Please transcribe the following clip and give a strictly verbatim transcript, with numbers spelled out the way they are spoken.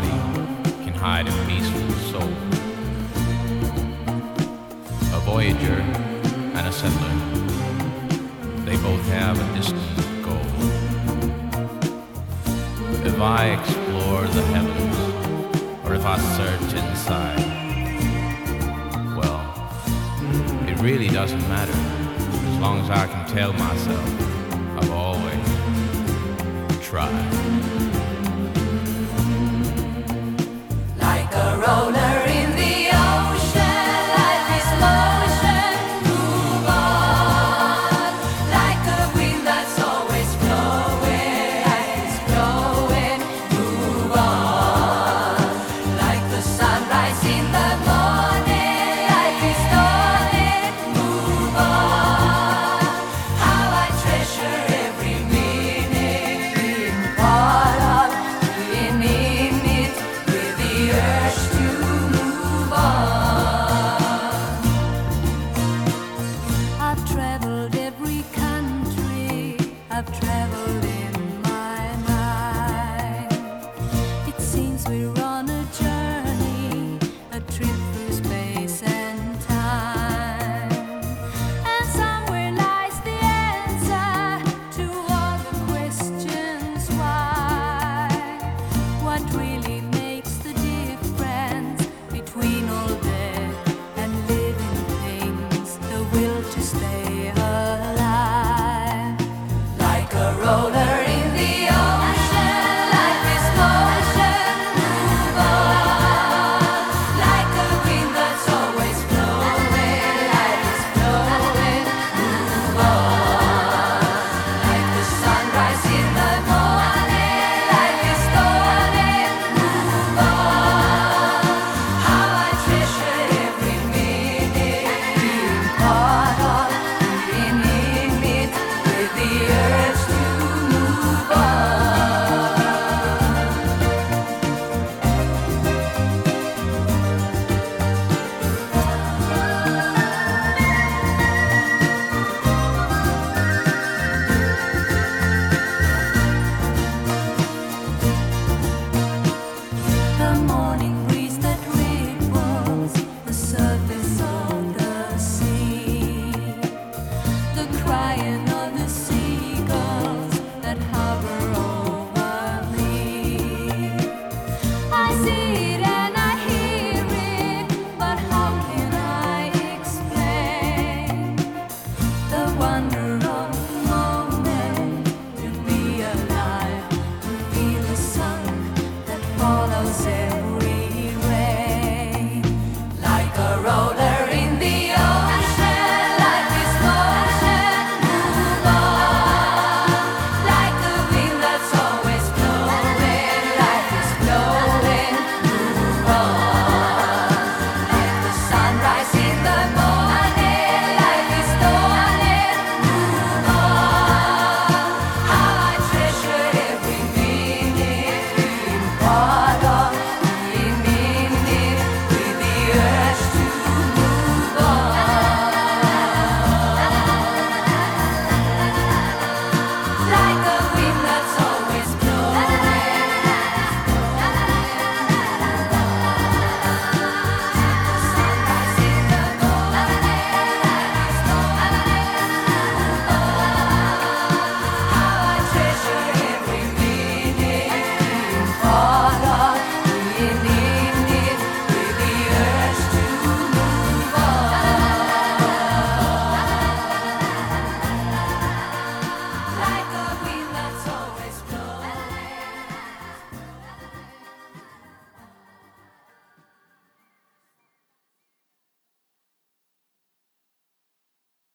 body can hide a peaceful soul. A voyager and a settler, they both have a distant goal. If I explore the heavens, or if I search inside, well, it really doesn't matter, as long as I can tell myself I've always tried. Like a roller in the ocean, life is motion, move on. Like a wind that's always blowing, life is blowing, move on. Like the sunrise in the morning, life is dawning, move on. How I treasure every minute, being part of, being in it, with the urge to move on. I've traveled every country, I've traveled in my mind. It seems we're on a journey, a trip through space and time. And somewhere lies the answer to all the questions why. What really makes the difference between all dead and living things? The will to stay alive. Like a roller in the ocean, life is motion, move on. Like a wind that's always blowing, life is blowing, move on. Like the sunrise in the morning, life is dawning, move on. How I treasure every minute, being part of, being in it, with the urge to move on. The morning breeze that ripples the surface of the sea, the crying of the seagulls that hover over me. I see it and I hear it, but how can I explain the wonder